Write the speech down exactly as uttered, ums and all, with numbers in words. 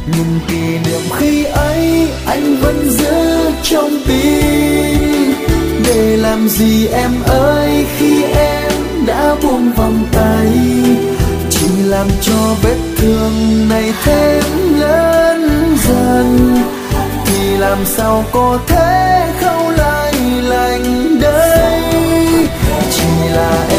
nhưng kỷ niệm khi ấy anh vẫn giữ trong tim. Để làm gì em ơi khi em đã buông vòng tay, chỉ làm cho vết thương này thêm lớn dần. Thì làm sao có thể khâu lại lành đây, chỉ là em